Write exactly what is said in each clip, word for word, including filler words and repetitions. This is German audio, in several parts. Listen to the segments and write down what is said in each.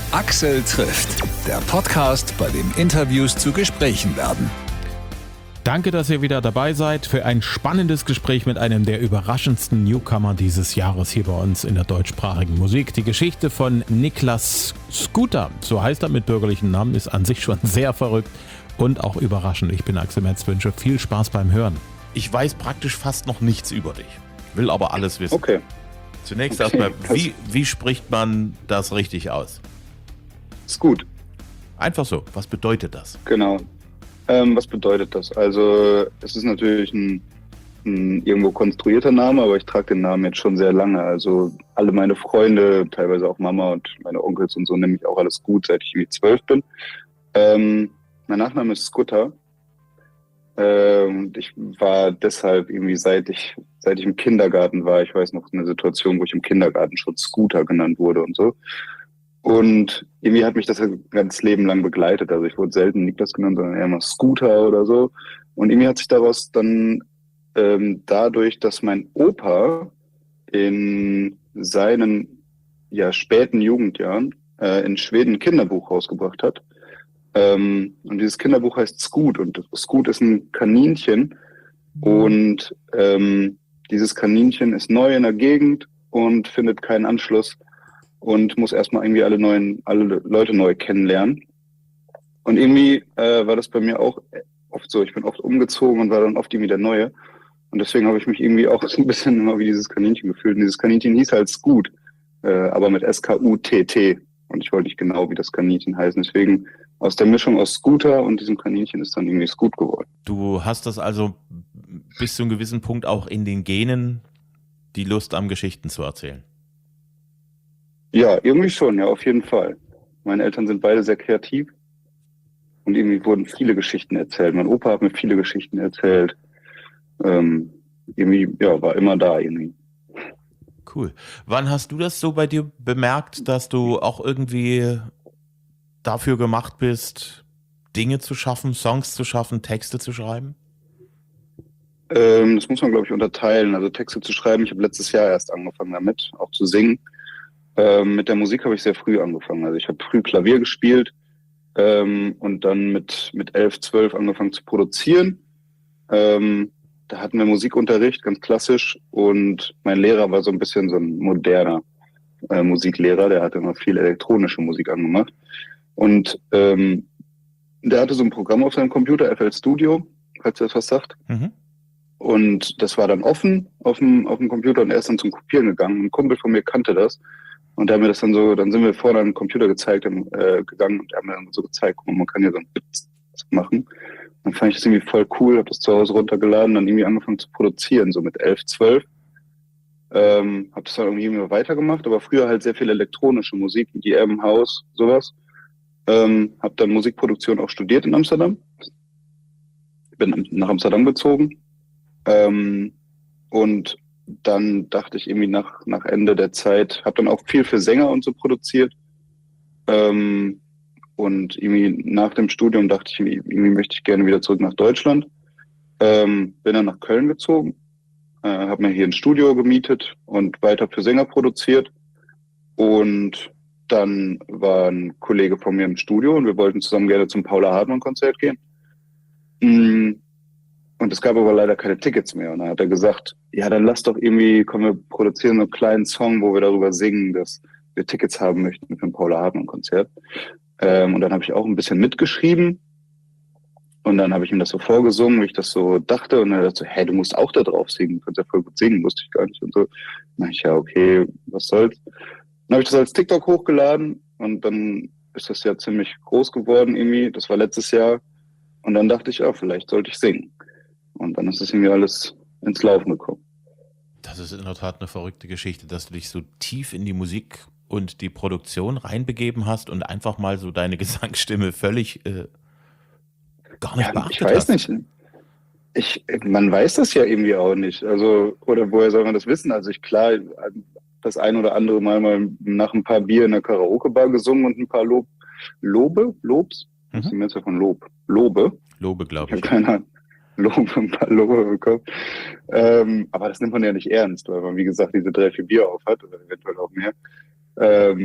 Axel trifft, der Podcast, bei dem Interviews zu Gesprächen werden. Danke, dass ihr wieder dabei seid für ein spannendes Gespräch mit einem der überraschendsten Newcomer dieses Jahres hier bei uns in der deutschsprachigen Musik. Die Geschichte von Niklas Scooter, so heißt er mit bürgerlichen Namen, ist an sich schon sehr verrückt und auch überraschend. Ich bin Axel Metz, wünsche viel Spaß beim Hören. Ich weiß praktisch fast noch nichts über dich, will aber alles wissen. Okay. Zunächst okay. erstmal, wie, wie spricht man das richtig aus? Ist gut. Einfach so, was bedeutet das? Genau. Ähm, was bedeutet das? Also es ist natürlich ein, ein irgendwo konstruierter Name, aber ich trage den Namen jetzt schon sehr lange. Also alle meine Freunde, teilweise auch Mama und meine Onkels und so, nennen mich auch alles gut, seit ich irgendwie zwölf bin. Ähm, mein Nachname ist Scooter. Ähm, ich war deshalb irgendwie, seit ich seit ich im Kindergarten war, ich weiß noch eine Situation, wo ich im Kindergarten schon Scooter genannt wurde und so. Und irgendwie hat mich das ein ganzes Leben lang begleitet. Also ich wurde selten Niklas genannt, sondern eher mal Scooter oder so. Und irgendwie hat sich daraus dann ähm, dadurch, dass mein Opa in seinen ja, späten Jugendjahren äh, in Schweden ein Kinderbuch rausgebracht hat. Ähm, und dieses Kinderbuch heißt Scoot. Und Scoot ist ein Kaninchen. Und ähm, dieses Kaninchen ist neu in der Gegend und findet keinen Anschluss. Und muss erstmal irgendwie alle neuen, alle Leute neu kennenlernen. Und irgendwie äh, war das bei mir auch oft so. Ich bin oft umgezogen und war dann oft irgendwie der Neue. Und deswegen habe ich mich irgendwie auch so ein bisschen immer wie dieses Kaninchen gefühlt. Und dieses Kaninchen hieß halt Scoot, äh, aber mit S K U T T. Und ich wollte nicht genau wie das Kaninchen heißen. Deswegen aus der Mischung aus Scooter und diesem Kaninchen ist dann irgendwie Scoot geworden. Du hast das also bis zu einem gewissen Punkt auch in den Genen, die Lust am Geschichten zu erzählen. Ja, irgendwie schon, ja, auf jeden Fall. Meine Eltern sind beide sehr kreativ und irgendwie wurden viele Geschichten erzählt. Mein Opa hat mir viele Geschichten erzählt. Ähm, irgendwie, ja, war immer da irgendwie. Cool. Wann hast du das so bei dir bemerkt, dass du auch irgendwie dafür gemacht bist, Dinge zu schaffen, Songs zu schaffen, Texte zu schreiben? Ähm, das muss man, glaube ich, unterteilen. Also Texte zu schreiben, ich habe letztes Jahr erst angefangen damit, auch zu singen. Ähm, mit der Musik habe ich sehr früh angefangen. Also ich habe früh Klavier gespielt ähm, und dann mit mit elf, zwölf angefangen zu produzieren. Ähm, da hatten wir Musikunterricht, ganz klassisch. Und mein Lehrer war so ein bisschen so ein moderner äh, Musiklehrer. Der hatte immer viel elektronische Musik angemacht. Und ähm, der hatte so ein Programm auf seinem Computer, F L Studio, falls ihr das was sagt. Mhm. Und das war dann offen auf dem, auf dem Computer und er ist dann zum Kopieren gegangen. Ein Kumpel von mir kannte das. Und der hat mir das dann so, dann sind wir vorne an den Computer gezeigt, äh, gegangen und er hat mir dann so gezeigt, guck mal, man kann ja so ein Bit machen. Dann fand ich das irgendwie voll cool, habe das zu Hause runtergeladen, dann irgendwie angefangen zu produzieren, so mit elf, zwölf. Ähm, habe das dann irgendwie immer weitergemacht, aber früher halt sehr viel elektronische Musik, E D M, House, sowas. Ähm, habe dann Musikproduktion auch studiert in Amsterdam. Bin nach Amsterdam gezogen. Ähm, und dann dachte ich irgendwie nach, nach Ende der Zeit, habe dann auch viel für Sänger und so produziert. Ähm, und irgendwie nach dem Studium dachte ich, irgendwie möchte ich gerne wieder zurück nach Deutschland. Ähm, bin dann nach Köln gezogen, äh, habe mir hier ein Studio gemietet und weiter für Sänger produziert. Und dann war ein Kollege von mir im Studio und wir wollten zusammen gerne zum Paula Hartmann-Konzert gehen. Mm. Und es gab aber leider keine Tickets mehr. Und dann hat er gesagt, ja, dann lass doch irgendwie, komm, wir produzieren so einen kleinen Song, wo wir darüber singen, dass wir Tickets haben möchten für ein Paula Hartmann-Konzert. Ähm, und dann habe ich auch ein bisschen mitgeschrieben. Und dann habe ich ihm das so vorgesungen, wie ich das so dachte. Und dann dachte ich so, hä, du musst auch da drauf singen. Du kannst ja voll gut singen, wusste ich gar nicht. Und so. Dann dachte ich, ja, okay, was soll's. Dann habe ich das als TikTok hochgeladen. Und dann ist das ja ziemlich groß geworden irgendwie. Das war letztes Jahr. Und dann dachte ich, ja, vielleicht sollte ich singen. Und dann ist es irgendwie alles ins Laufen gekommen. Das ist in der Tat eine verrückte Geschichte, dass du dich so tief in die Musik und die Produktion reinbegeben hast und einfach mal so deine Gesangsstimme völlig äh, gar nicht ja, beachtet ich weiß hast. Nicht. Ich, man weiß das ja irgendwie auch nicht. Also, oder woher soll man das wissen? Also ich, klar, das ein oder andere Mal, mal nach ein paar Bier in der Karaoke-Bar gesungen und ein paar Lob, Lobe, Lobs? Mhm. Was ist die Mehrzahl von Lob? Lobe? Lobe, glaube ich. Ich habe keine Ahnung. Lobe, ein paar Lobe bekommen. Ähm, aber das nimmt man ja nicht ernst, weil man, wie gesagt, diese drei, vier Bier auf hat oder eventuell auch mehr. Ähm,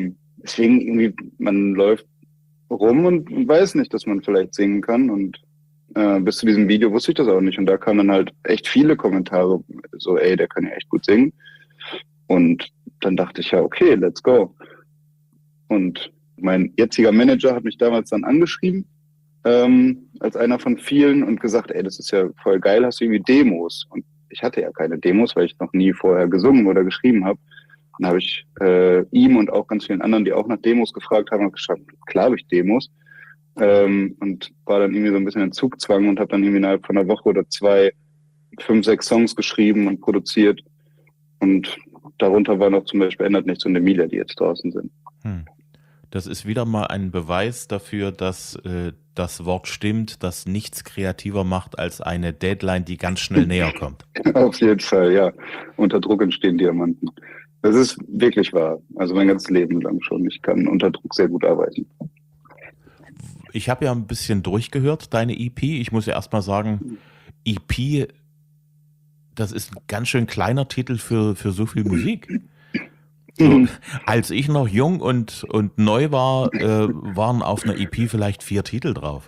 deswegen irgendwie, man läuft rum und weiß nicht, dass man vielleicht singen kann. Und äh, bis zu diesem Video wusste ich das auch nicht. Und da kamen dann halt echt viele Kommentare, so, ey, der kann ja echt gut singen. Und dann dachte ich ja, okay, let's go. Und mein jetziger Manager hat mich damals dann angeschrieben, ähm, als einer von vielen und gesagt, ey, das ist ja voll geil, hast du irgendwie Demos? Und ich hatte ja keine Demos, weil ich noch nie vorher gesungen oder geschrieben habe. Dann habe ich äh, ihm und auch ganz vielen anderen, die auch nach Demos gefragt haben, gesagt, klar habe ich Demos. Ähm, und war dann irgendwie so ein bisschen in Zugzwang und habe dann irgendwie innerhalb von einer Woche oder zwei fünf, sechs Songs geschrieben und produziert. Und darunter war noch zum Beispiel Ändert nichts und Emilia, die jetzt draußen sind. Hm. Das ist wieder mal ein Beweis dafür, dass äh, das Wort stimmt, dass nichts kreativer macht als eine Deadline, die ganz schnell näher kommt. Auf jeden Fall, ja. Unter Druck entstehen Diamanten. Das ist wirklich wahr. Also mein ganzes Leben lang schon. Ich kann unter Druck sehr gut arbeiten. Ich habe ja ein bisschen durchgehört, deine E P. Ich muss ja erst mal sagen, E P, das ist ein ganz schön kleiner Titel für, für so viel Musik. So, mhm. Als ich noch jung und, und neu war, äh, waren auf einer E P vielleicht vier Titel drauf.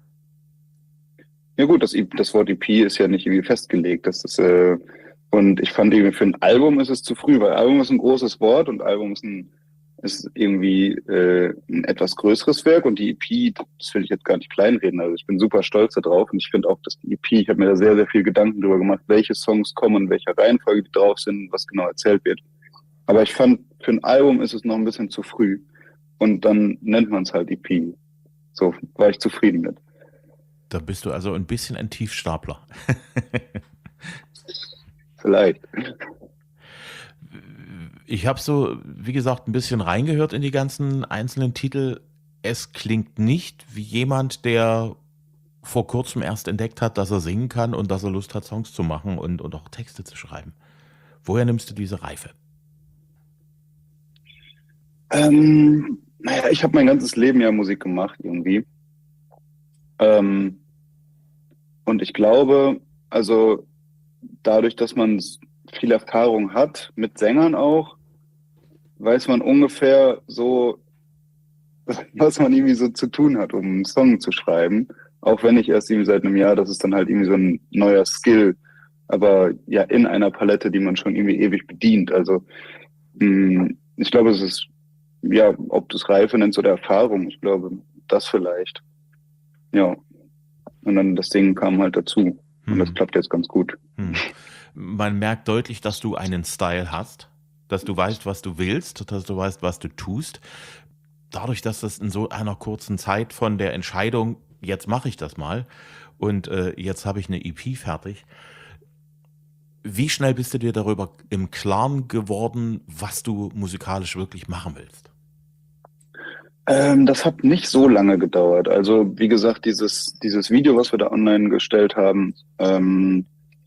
Ja gut, das, das Wort E P ist ja nicht irgendwie festgelegt. Das ist, äh, und ich fand irgendwie für ein Album ist es zu früh, weil Album ist ein großes Wort und Album ist, ein, ist irgendwie äh, ein etwas größeres Werk und die E P, das will ich jetzt gar nicht kleinreden. Also ich bin super stolz darauf und ich finde auch, dass die E P, ich habe mir da sehr, sehr viel Gedanken drüber gemacht, welche Songs kommen, in welcher Reihenfolge die drauf sind, was genau erzählt wird. Aber ich fand, für ein Album ist es noch ein bisschen zu früh. Und dann nennt man es halt E P. So war ich zufrieden mit. Da bist du also ein bisschen ein Tiefstapler. Vielleicht. Ich habe so, wie gesagt, ein bisschen reingehört in die ganzen einzelnen Titel. Es klingt nicht wie jemand, der vor kurzem erst entdeckt hat, dass er singen kann und dass er Lust hat, Songs zu machen und, und auch Texte zu schreiben. Woher nimmst du diese Reife? Ähm, naja, ich habe mein ganzes Leben ja Musik gemacht irgendwie. Ähm, und ich glaube, also dadurch, dass man viel Erfahrung hat, mit Sängern auch, weiß man ungefähr so, was man irgendwie so zu tun hat, um einen Song zu schreiben. Auch wenn ich erst irgendwie seit einem Jahr, das ist dann halt irgendwie so ein neuer Skill, aber ja in einer Palette, die man schon irgendwie ewig bedient. Also mh, ich glaube, es ist ja, ob du es Reife nennst oder Erfahrung, ich glaube, das vielleicht. Ja. Und dann das Ding kam halt dazu. Und das klappt jetzt ganz gut. Hm. Man merkt deutlich, dass du einen Style hast, dass du weißt, was du willst, dass du weißt, was du tust. Dadurch, dass das in so einer kurzen Zeit von der Entscheidung, jetzt mache ich das mal und äh, jetzt habe ich eine E P fertig. Wie schnell bist du dir darüber im Klaren geworden, was du musikalisch wirklich machen willst? Ähm, das hat nicht so lange gedauert. Also wie gesagt, dieses, dieses Video, was wir da online gestellt haben, ähm,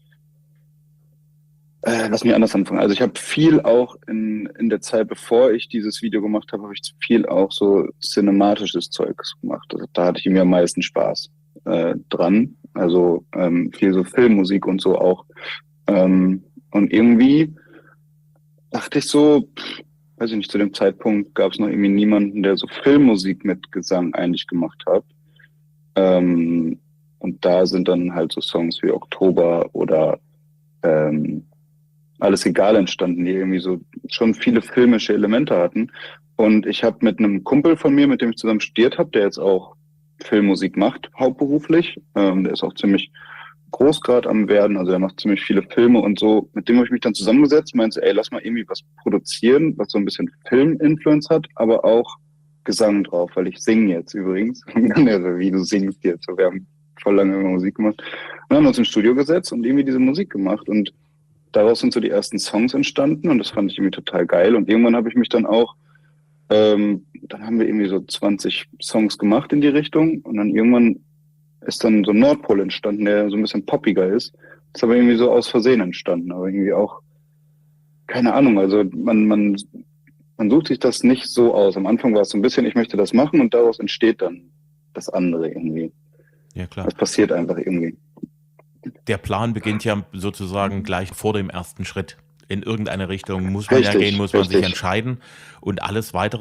äh, lass mich anders anfangen. Also ich habe viel auch in, in der Zeit, bevor ich dieses Video gemacht habe, habe ich viel auch so cinematisches Zeugs gemacht. Also da hatte ich mir am meisten Spaß äh, dran. Also ähm, viel so Filmmusik und so auch. Ähm, und irgendwie dachte ich so, pff, weiß ich nicht, zu dem Zeitpunkt gab es noch irgendwie niemanden, der so Filmmusik mit Gesang eigentlich gemacht hat. Ähm, und da sind dann halt so Songs wie Oktober oder ähm, Alles egal entstanden, die irgendwie so schon viele filmische Elemente hatten. Und ich habe mit einem Kumpel von mir, mit dem ich zusammen studiert habe, der jetzt auch Filmmusik macht, hauptberuflich, ähm, der ist auch ziemlich groß gerade am werden, also er macht ziemlich viele Filme und so. Mit dem habe ich mich dann zusammengesetzt, meinte, ey, lass mal irgendwie was produzieren, was so ein bisschen Film-Influence hat, aber auch Gesang drauf, weil ich singe jetzt übrigens. Also, wie du singst jetzt, so, wir haben voll lange Musik gemacht. Und dann haben wir uns ins Studio gesetzt und irgendwie diese Musik gemacht und daraus sind so die ersten Songs entstanden und das fand ich irgendwie total geil. Und irgendwann habe ich mich dann auch, ähm, dann haben wir irgendwie so zwanzig Songs gemacht in die Richtung und dann irgendwann ist dann so ein Nordpol entstanden, der so ein bisschen poppiger ist. Das ist aber irgendwie so aus Versehen entstanden, aber irgendwie auch, keine Ahnung, also man, man, man sucht sich das nicht so aus. Am Anfang war es so ein bisschen, ich möchte das machen und daraus entsteht dann das andere irgendwie. Ja, klar. Das passiert einfach irgendwie. Der Plan beginnt ja sozusagen gleich vor dem ersten Schritt. In irgendeine Richtung muss man Richtig, ja gehen, muss man richtig. sich entscheiden und alles Weitere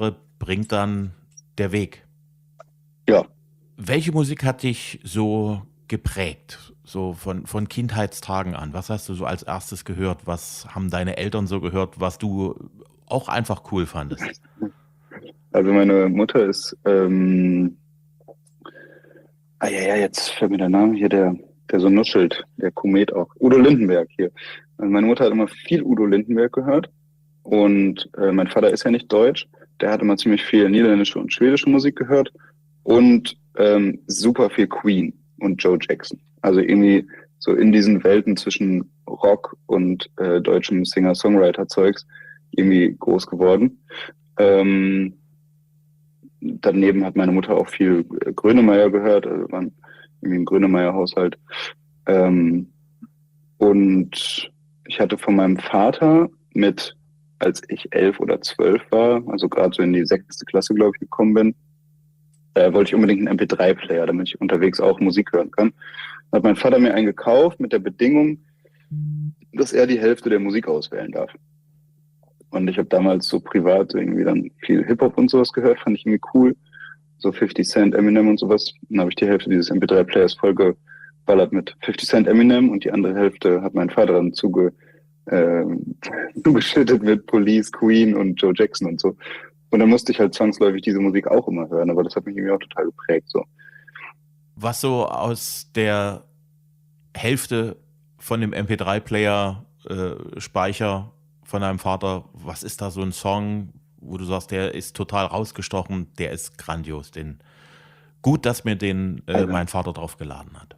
bringt dann der Weg. Ja. Welche Musik hat dich so geprägt, so von, von Kindheitstagen an? Was hast du so als erstes gehört? Was haben deine Eltern so gehört, was du auch einfach cool fandest? Also meine Mutter ist, ähm, ah ja, ja, jetzt fällt mir der Name hier, der, der so nuschelt, der Komet auch. Udo Lindenberg hier. Also meine Mutter hat immer viel Udo Lindenberg gehört und äh, mein Vater ist ja nicht deutsch. Der hat immer ziemlich viel niederländische und schwedische Musik gehört und ähm, super viel Queen und Joe Jackson. Also irgendwie so in diesen Welten zwischen Rock und äh, deutschem Singer-Songwriter-Zeugs irgendwie groß geworden. Ähm, daneben hat meine Mutter auch viel Grönemeyer gehört, also waren irgendwie ein Grönemeyer-Haushalt. Ähm, und ich hatte von meinem Vater mit, als ich elf oder zwölf war, also gerade so in die sechste Klasse, glaube ich, gekommen bin, äh, wollte ich unbedingt einen M P drei Player, damit ich unterwegs auch Musik hören kann. Da hat mein Vater mir einen gekauft mit der Bedingung, dass er die Hälfte der Musik auswählen darf. Und ich habe damals so privat irgendwie dann viel Hip-Hop und sowas gehört, fand ich irgendwie cool. So fifty Cent, Eminem und sowas. Dann habe ich die Hälfte dieses M P drei Players vollgeballert mit fifty Cent, Eminem und die andere Hälfte hat mein Vater dann zuge, äh, zugeschüttet mit Police, Queen und Joe Jackson und so. Und dann musste ich halt zwangsläufig diese Musik auch immer hören, aber das hat mich irgendwie auch total geprägt. So. Was so aus der Hälfte von dem M P drei Player äh, Speicher von deinem Vater, was ist da so ein Song, wo du sagst, der ist total rausgestochen, der ist grandios, den gut, dass mir den äh, Also. mein Vater drauf geladen hat.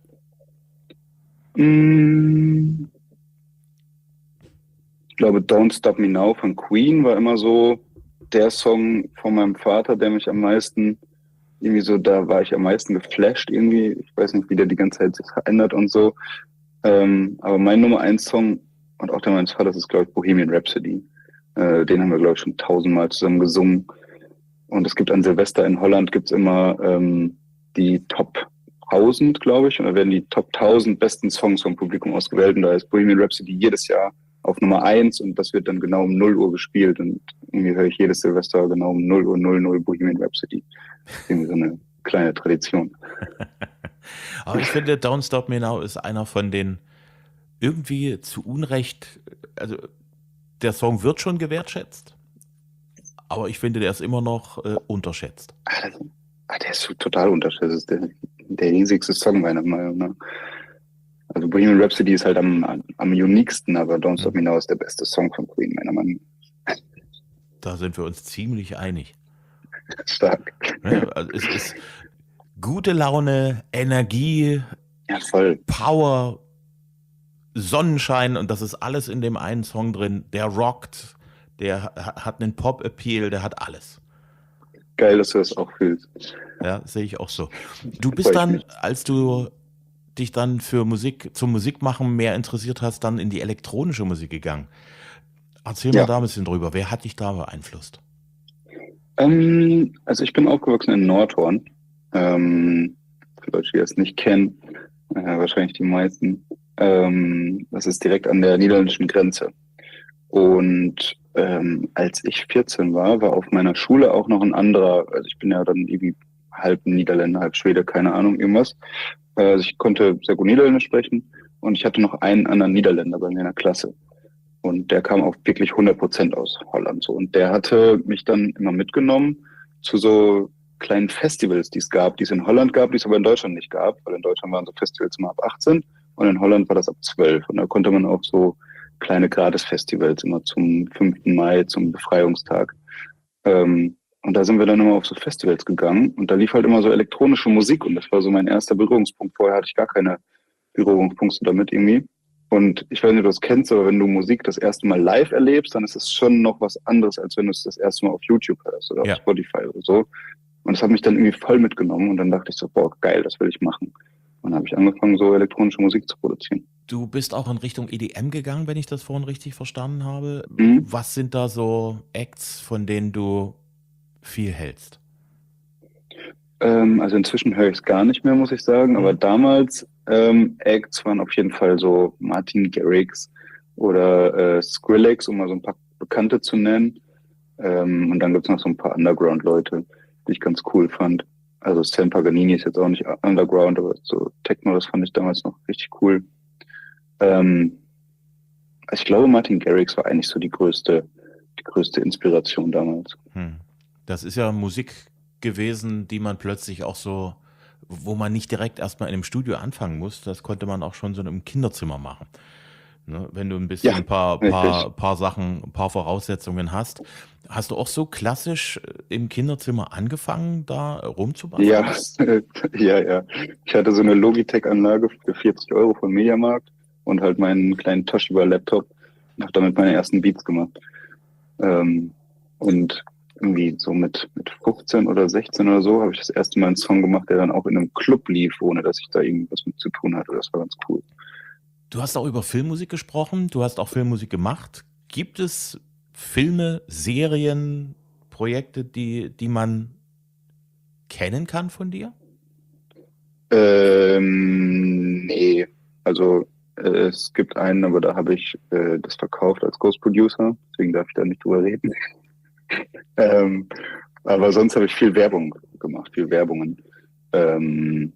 Mm, ich glaube, Don't Stop Me Now von Queen war immer so der Song von meinem Vater, der mich am meisten irgendwie so, da war ich am meisten geflasht irgendwie. Ich weiß nicht, wie der die ganze Zeit sich verändert und so. Ähm, aber mein Nummer eins Song und auch der meines Vaters ist, glaube ich, Bohemian Rhapsody. Äh, den haben wir, glaube ich, schon tausendmal zusammen gesungen. Und es gibt an Silvester in Holland gibt's immer ähm, die Top tausend, glaube ich. Und da werden die Top tausend besten Songs vom Publikum ausgewählt. Und da ist Bohemian Rhapsody jedes Jahr auf Nummer eins und das wird dann genau um null Uhr gespielt. Und irgendwie höre ich jedes Silvester genau um null Uhr null null Bohemian Rhapsody. Irgendwie so eine kleine Tradition. Aber ich finde, Don't Stop Me Now ist einer von den irgendwie zu Unrecht, also der Song wird schon gewertschätzt, aber ich finde, der ist immer noch äh, unterschätzt. Ah, das, ah, der ist total unterschätzt. Das ist der, der riesigste Song meiner Meinung nach. Also Bohemian Rhapsody ist halt am, am uniquesten, aber Don't Stop Me Now ist der beste Song von Queen, meiner Meinung nach. Da sind wir uns ziemlich einig. Stark. Ja, also es ist gute Laune, Energie, Ja, voll. Power, Sonnenschein und das ist alles in dem einen Song drin. Der rockt, der hat einen Pop-Appeal, der hat alles. Geil, dass du das auch fühlst. Ja, sehe ich auch so. Du bist dann, als du dich dann für Musik, zum Musikmachen mehr interessiert hast, dann in die elektronische Musik gegangen. Erzähl mal Ja. da ein bisschen drüber. Wer hat dich da beeinflusst? Ähm, also ich bin aufgewachsen in Nordhorn. Ähm, für Leute, die das nicht kennen, äh, wahrscheinlich die meisten. Ähm, das ist direkt an der niederländischen Grenze. Und ähm, als ich vierzehn war, war auf meiner Schule auch noch ein anderer, also ich bin ja dann irgendwie halb Niederländer, halb Schwede, keine Ahnung, irgendwas. Also ich konnte sehr gut Niederländisch sprechen und ich hatte noch einen anderen Niederländer bei mir in der Klasse. Und der kam auch wirklich hundert Prozent aus Holland. So. Und der hatte mich dann immer mitgenommen zu so kleinen Festivals, die es gab, die es in Holland gab, die es aber in Deutschland nicht gab. Weil in Deutschland waren so Festivals immer ab achtzehn und in Holland war das ab zwölf. Und da konnte man auch so kleine Gratis-Festivals immer zum fünften Mai, zum Befreiungstag. Ähm, und da sind wir dann immer auf so Festivals gegangen. Und da lief halt immer so elektronische Musik. Und das war so mein erster Berührungspunkt. Vorher hatte ich gar keine Berührungspunkte damit irgendwie. Und ich weiß nicht, ob du das kennst, aber wenn du Musik das erste Mal live erlebst, dann ist es schon noch was anderes, als wenn du es das erste Mal auf YouTube hörst oder Ja. auf Spotify oder so. Und das hat mich dann irgendwie voll mitgenommen und dann dachte ich so, boah, geil, das will ich machen. Und dann habe ich angefangen, so elektronische Musik zu produzieren. Du bist auch in Richtung E D M gegangen, wenn ich das vorhin richtig verstanden habe. Mhm. Was sind da so Acts, von denen du viel hältst? Ähm, also inzwischen höre ich es gar nicht mehr, muss ich sagen. Aber damals ähm, Acts waren auf jeden Fall so Martin Garrix oder äh, Skrillex, um mal so ein paar Bekannte zu nennen. Ähm, und dann gibt's noch so ein paar Underground-Leute, die ich ganz cool fand. Also Sam Paganini ist jetzt auch nicht Underground, aber so Techno, das fand ich damals noch richtig cool. Ähm, also ich glaube, Martin Garrix war eigentlich so die größte, die größte Inspiration damals. Hm. Das ist ja Musik gewesen, die man plötzlich auch so, wo man nicht direkt erstmal in einem Studio anfangen muss, das konnte man auch schon so im Kinderzimmer machen. Ne? Wenn du ein bisschen Ja, ein paar, richtig. paar, paar Sachen, ein paar Voraussetzungen hast. Hast du auch so klassisch im Kinderzimmer angefangen, da rumzubasteln? Ja, ja, ja. Ich hatte so eine Logitech-Anlage für vierzig Euro von Mediamarkt und halt meinen kleinen Toshiba-Laptop und habe damit meine ersten Beats gemacht. Ähm, und irgendwie so mit, mit fünfzehn oder sechzehn oder so habe ich das erste Mal einen Song gemacht, der dann auch in einem Club lief, ohne dass ich da irgendwas mit zu tun hatte. Das war ganz cool. Du hast auch über Filmmusik gesprochen, du hast auch Filmmusik gemacht. Gibt es Filme, Serien, Projekte, die, die man kennen kann von dir? Ähm, nee, also äh, es gibt einen, aber da habe ich äh, das verkauft als Ghost Producer, deswegen darf ich da nicht drüber reden. ähm, aber sonst habe ich viel Werbung gemacht, viel Werbungen. Ähm,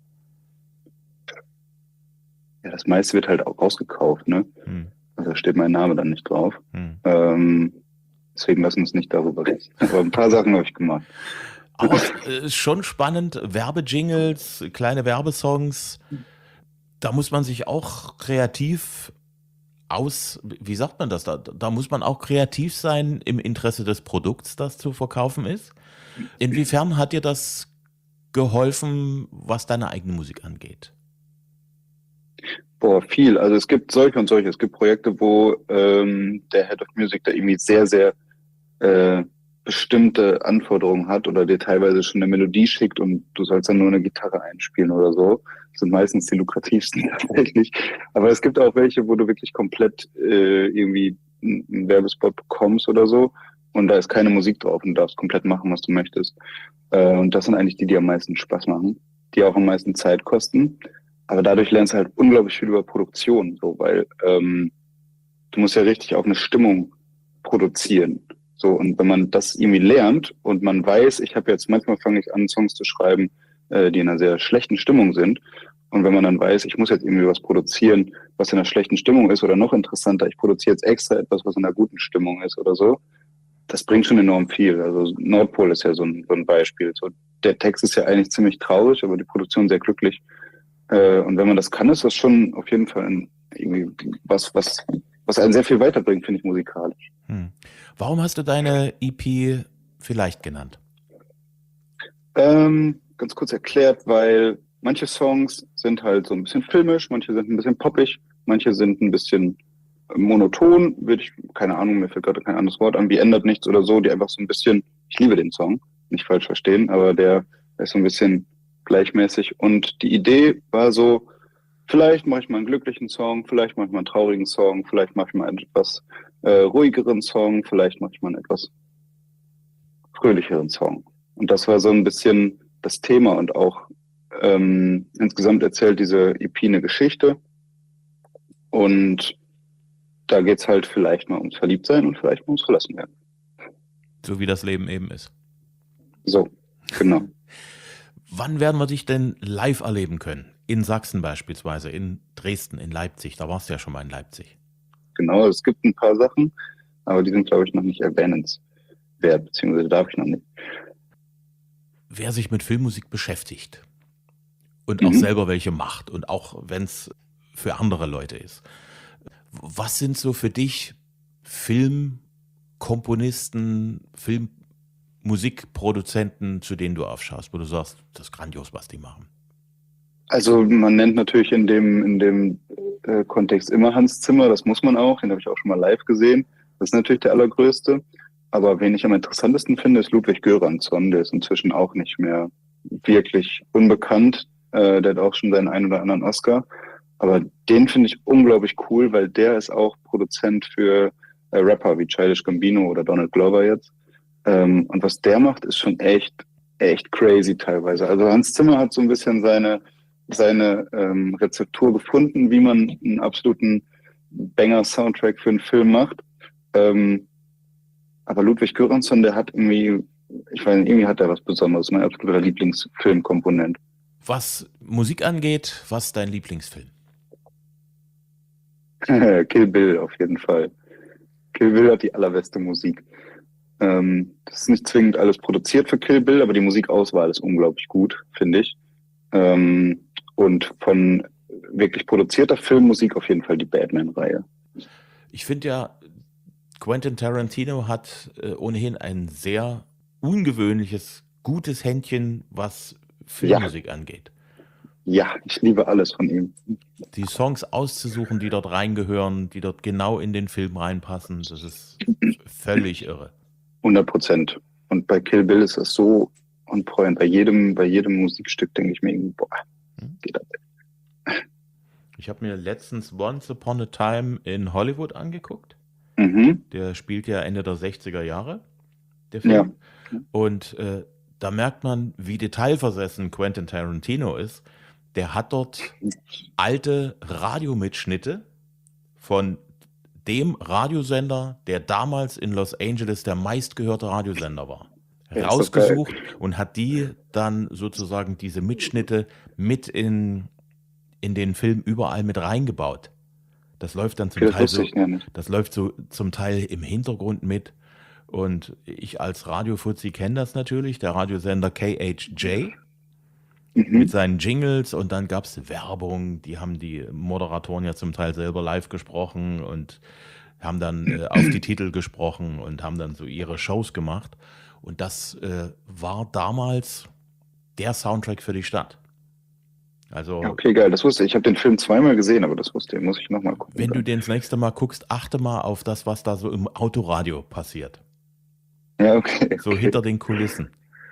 ja, das meiste wird halt auch rausgekauft, ne? Hm. Also da steht mein Name dann nicht drauf. Hm. Ähm, deswegen lassen wir uns nicht darüber reden. Aber ein paar Sachen habe ich gemacht. Aber äh, schon spannend, Werbejingles, kleine Werbesongs, da muss man sich auch kreativ aus, wie sagt man das, da, da muss man auch kreativ sein im Interesse des Produkts, das zu verkaufen ist. Inwiefern hat dir das geholfen, was deine eigene Musik angeht? Boah, viel. Also es gibt solche und solche. Es gibt Projekte, wo ähm, der Head of Music da irgendwie sehr, sehr äh, bestimmte Anforderungen hat oder dir teilweise schon eine Melodie schickt und du sollst dann nur eine Gitarre einspielen oder so. Das sind meistens die lukrativsten tatsächlich. Aber es gibt auch welche, wo du wirklich komplett äh, irgendwie einen Werbespot bekommst oder so und da ist keine Musik drauf und du darfst komplett machen, was du möchtest. Äh, und das sind eigentlich die, die am meisten Spaß machen, die auch am meisten Zeit kosten. Aber dadurch lernst du halt unglaublich viel über Produktion, so, weil ähm, du musst ja richtig auf eine Stimmung produzieren. So, und wenn man das irgendwie lernt und man weiß, ich habe jetzt, manchmal fange ich an, Songs zu schreiben, äh, die in einer sehr schlechten Stimmung sind. Und wenn man dann weiß, ich muss jetzt irgendwie was produzieren, was in einer schlechten Stimmung ist oder noch interessanter, ich produziere jetzt extra etwas, was in einer guten Stimmung ist oder so, das bringt schon enorm viel. Also Nordpol ist ja so ein, so ein Beispiel. So, der Text ist ja eigentlich ziemlich traurig, aber die Produktion sehr glücklich. Äh, und wenn man das kann, ist das schon auf jeden Fall ein, irgendwie was, was, was einen sehr viel weiterbringt, finde ich, musikalisch. Hm. Warum hast du deine E P Vielleicht genannt? Ähm, ganz kurz erklärt, weil manche Songs sind halt so ein bisschen filmisch, manche sind ein bisschen poppig, manche sind ein bisschen monoton, würde ich, keine Ahnung, mir fällt gerade kein anderes Wort an, wie ändert nichts oder so, die einfach so ein bisschen, ich liebe den Song, nicht falsch verstehen, aber der ist so ein bisschen gleichmäßig und die Idee war so, vielleicht mache ich mal einen glücklichen Song, vielleicht mache ich mal einen traurigen Song, vielleicht mache ich mal einen etwas äh, ruhigeren Song, vielleicht mache ich mal einen etwas fröhlicheren Song. Und das war so ein bisschen das Thema und auch ähm, insgesamt erzählt diese E P eine Geschichte und da geht's halt vielleicht mal ums Verliebtsein und vielleicht mal ums Verlassenwerden. So wie das Leben eben ist. So, genau. Wann werden wir dich denn live erleben können? In Sachsen beispielsweise, in Dresden, in Leipzig. Da warst du ja schon mal in Leipzig. Genau, es gibt ein paar Sachen, aber die sind, glaube ich, noch nicht erwähnenswert, beziehungsweise darf ich noch nicht. Wer sich mit Filmmusik beschäftigt und auch Mhm. selber welche macht und auch wenn es für andere Leute ist, was sind so für dich Filmkomponisten, Filmmusikproduzenten, zu denen du aufschaust, wo du sagst, das ist grandios, was die machen? Also man nennt natürlich in dem, in dem äh, Kontext immer Hans Zimmer, das muss man auch, den habe ich auch schon mal live gesehen. Das ist natürlich der allergrößte. Aber wen ich am interessantesten finde, ist Ludwig Göransson, der ist inzwischen auch nicht mehr wirklich unbekannt. Äh, der hat auch schon seinen einen oder anderen Oscar. Aber den finde ich unglaublich cool, weil der ist auch Produzent für äh, Rapper wie Childish Gambino oder Donald Glover jetzt. Ähm, und was der macht, ist schon echt, echt crazy teilweise. Also Hans Zimmer hat so ein bisschen seine seine ähm, Rezeptur gefunden, wie man einen absoluten Banger-Soundtrack für einen Film macht. Ähm, aber Ludwig Göransson, der hat irgendwie, ich weiß nicht, irgendwie hat er was Besonderes, mein absoluter Lieblingsfilmkomponent. Was Musik angeht, was ist dein Lieblingsfilm? Kill Bill auf jeden Fall. Kill Bill hat die allerbeste Musik. Ähm, das ist nicht zwingend alles produziert für Kill Bill, aber die Musikauswahl ist unglaublich gut, finde ich. Ähm, und von wirklich produzierter Filmmusik auf jeden Fall die Batman-Reihe. Ich finde ja, Quentin Tarantino hat äh, ohnehin ein sehr ungewöhnliches, gutes Händchen, was Filmmusik ja. angeht. Ja, ich liebe alles von ihm. Die Songs auszusuchen, die dort reingehören, die dort genau in den Film reinpassen, das ist völlig irre. hundert Prozent. Und bei Kill Bill ist das so on point. Bei jedem, bei jedem Musikstück denke ich mir irgendwie, boah, geht das weg. Ich habe mir letztens Once Upon a Time in Hollywood angeguckt. Mhm. Der spielt ja Ende der sechziger Jahre, der Film. Ja. Und äh, da merkt man, wie detailversessen Quentin Tarantino ist. Der hat dort alte Radiomitschnitte von dem Radiosender, der damals in Los Angeles der meistgehörte Radiosender war, ja, rausgesucht und hat die dann sozusagen diese Mitschnitte mit in, in den Film überall mit reingebaut. Das läuft dann zum das Teil so, ja das läuft so zum Teil im Hintergrund mit. Und ich als Radiofuzzi kenne das natürlich, der Radiosender K H J. Mhm. Mit seinen Jingles und dann gab es Werbung, die haben die Moderatoren ja zum Teil selber live gesprochen und haben dann äh, auf die Titel gesprochen und haben dann so ihre Shows gemacht. Und das äh, war damals der Soundtrack für die Stadt. Also, okay, geil, das wusste ich. Ich habe den Film zweimal gesehen, aber das wusste ich, muss ich nochmal gucken. Wenn du den das nächste Mal guckst, achte mal auf das, was da so im Autoradio passiert. Ja, okay. So okay. hinter den Kulissen.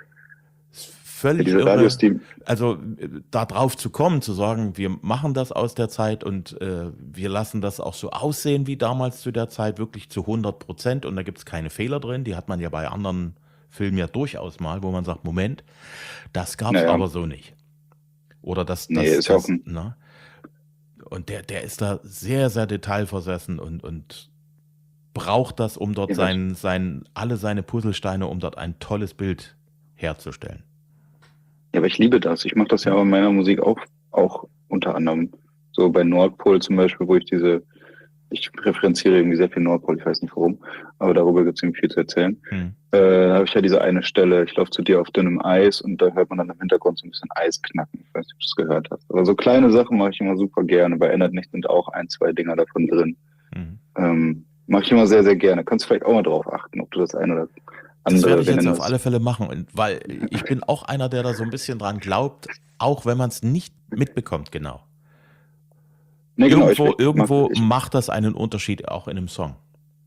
Völlig ja, irre. Die... Also da drauf zu kommen, zu sagen, wir machen das aus der Zeit und äh, wir lassen das auch so aussehen wie damals zu der Zeit, wirklich zu hundert Prozent und da gibt es keine Fehler drin, die hat man ja bei anderen Filmen ja durchaus mal, wo man sagt, Moment, das gab es naja. aber so nicht. Oder das, das, nee, ist das auch ein... na? Und der, der ist da sehr, sehr detailversessen und, und braucht das, um dort ja, sein, sein, alle seine Puzzlesteine, um dort ein tolles Bild herzustellen. Ja, aber ich liebe das. Ich mache das ja auch in meiner Musik auch, auch unter anderem. So bei Nordpol zum Beispiel, wo ich diese, ich referenziere irgendwie sehr viel Nordpol, ich weiß nicht warum, aber darüber gibt es irgendwie viel zu erzählen. Hm. Äh, da habe ich ja diese eine Stelle, ich laufe zu dir auf dünnem Eis und da hört man dann im Hintergrund so ein bisschen Eis knacken. Ich weiß nicht, ob du es gehört hast. Aber so kleine Sachen mache ich immer super gerne. Bei Ändert Nichts sind auch ein, zwei Dinger davon drin. Hm. Ähm, mache ich immer sehr, sehr gerne. Kannst du vielleicht auch mal drauf achten, ob du das eine oder Das andere werde ich jetzt das. auf alle Fälle machen, weil ich bin auch einer, der da so ein bisschen dran glaubt, auch wenn man es nicht mitbekommt, genau. Nee, genau irgendwo ich, irgendwo ich, macht das einen Unterschied auch in einem Song.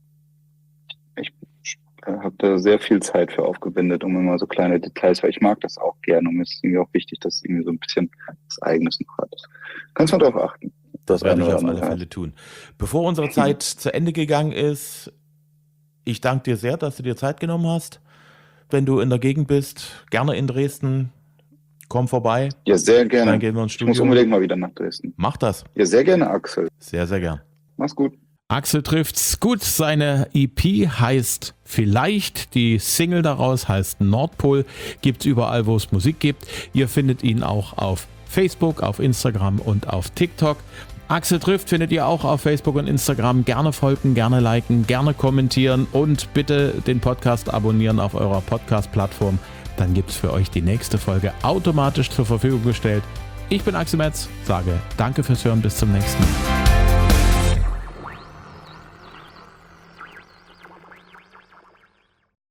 Ich habe da sehr viel Zeit für aufgewendet, um immer so kleine Details, weil ich mag das auch gerne und mir ist irgendwie auch wichtig, dass es irgendwie so ein bisschen was Eigenes noch hat. Kannst du mal darauf achten. Das, das werde ich auf alle Fälle hat. tun. Bevor unsere Zeit zu Ende gegangen ist, ich danke dir sehr, dass du dir Zeit genommen hast. Wenn du in der Gegend bist, gerne in Dresden, komm vorbei. Ja, sehr gerne. Dann gehen wir ins Studio. Ich muss unbedingt mal wieder nach Dresden. Mach das. Ja, sehr gerne, Axel. Sehr, sehr gern. Mach's gut. Axel trifft's gut. Seine E P heißt Vielleicht. Die Single daraus heißt Nordpol. Gibt's überall, wo es Musik gibt. Ihr findet ihn auch auf Facebook, auf Instagram und auf TikTok. Axel trifft findet ihr auch auf Facebook und Instagram. Gerne folgen, gerne liken, gerne kommentieren und bitte den Podcast abonnieren auf eurer Podcast-Plattform. Dann gibt es für euch die nächste Folge automatisch zur Verfügung gestellt. Ich bin Axel Metz, sage danke fürs Hören, bis zum nächsten Mal.